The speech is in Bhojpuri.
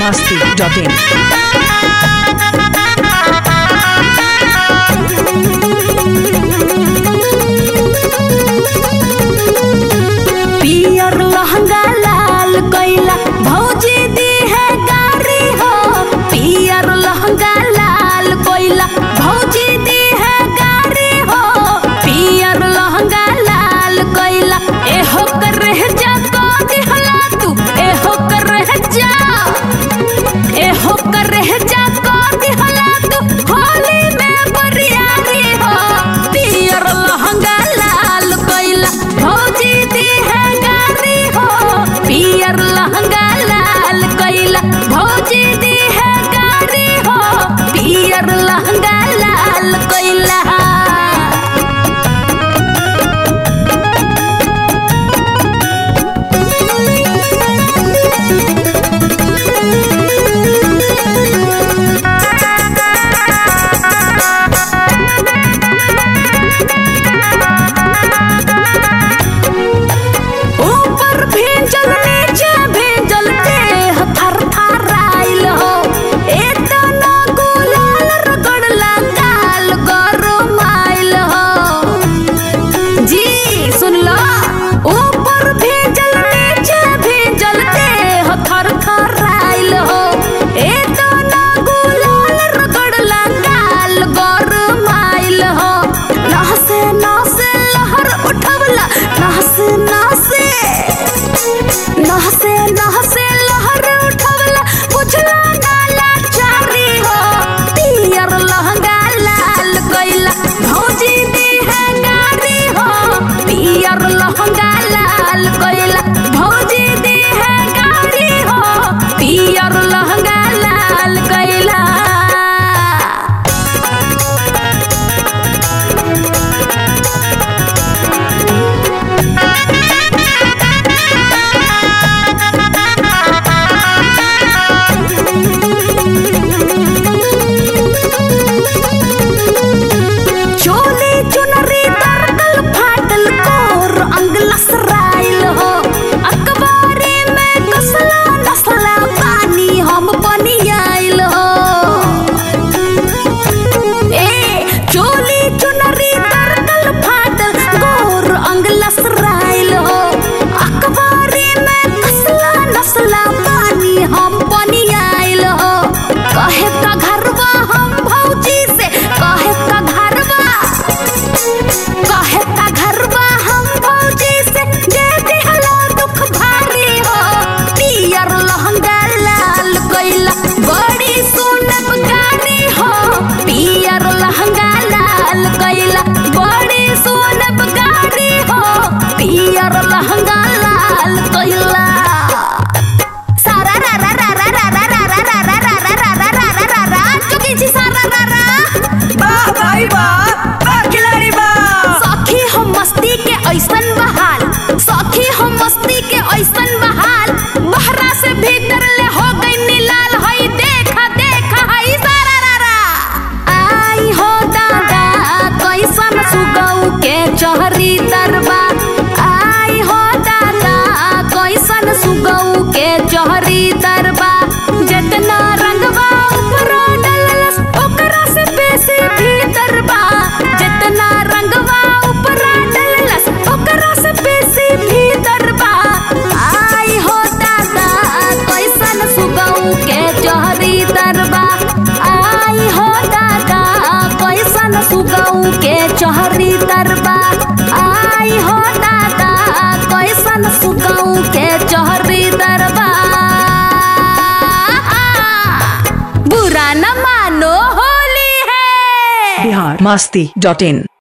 biharmasti.in पियर लहंगा लाल कैला भौजी दी है गारी हो। पियर लहंगा लाल कैला भौजी दी है गारी हो। पियर लहंगा लाल कैला एहो कर जा तो दिहला तू एहो कर जा एहो कर जा तो दिहला तू होली में बरियारी हो। पियर लहंगा लाल कैला भौजी दी है गारी हो। पियर लहंगा लाल कैला भौजी दी है गारी हो। पियर लहंगा लाल कैला ऊपर भेजल नीचे भेजल देह थर थराइल हो। एतना गुलाल रगड़ला गाल गरमाइल हो। जी सुन लो ऊपर भेजल नीचे भेजल देह थर थराइल हो। एतना गुलाल रगड़ला गाल गरमाइल हो। नहसे नहसे लहर उठवला नहसे नहसे नहसे नहसे लहर उठवला बुझला नाला चारी हो। पियर लहंगा लाल कैला भौजी दी है गारी हो। पियर लहंगा लाल कैला भौजी दी है गारी हो। पियर लहंगा लाल कैला चोली चुनरी दरकल फाटल कोर अंग लसराइल हो। अखबारी में कसला नसला पानी हम बनियाइल हो। ए चोली चुनरी दरकल फाटल कोर अंग लसराइल हो। अखबारी में कसला नसला पानी हम बनियाइल हो। कहे का घरवा हम भौजी से कहे का घरवा कहे का घरवा हम भौजी से दे दिहला दुख भारी हो। पियर लहंगा लाल कैला बड़ी सोनब गानी हो। पियर लहंगा लाल कैला बड़ी सोनब गानी हो। पियर लहंगा लाल कैला सारा रा रा रा रा रा रा रा रा रा रा रा रा रा रा रा रा रा चुकी छी सारा रा रा वाह भाई वाह खिलाड़ी वाह। सखी हम मस्ती के ऐसन बहाल सखी हम मस्ती के ऐसन बहाल बहरा से भीतर ले हो गई नीलाल हई देखा देखा हई सारा रा रा। आई हो दादा कैसन सुगऊ के चहरी दरबा। आई हो दादा कैसन सुगऊ के चहरी दरबा। जितना रंगवा ऊपर डललस ओकरा से बेसी भीतर बा। जितना रंगवा ऊपर डललस ओकरा से बेसी भीतर बा। आई हो दादा कैसन सुगऊ के चहरी दरबा। आई हो दादा कैसन सुगऊ के चहरी दरबा। आई हो दादा कैसन सुगऊ के चहरी दरबा। बुरा न मानो होली है। biharmasti.in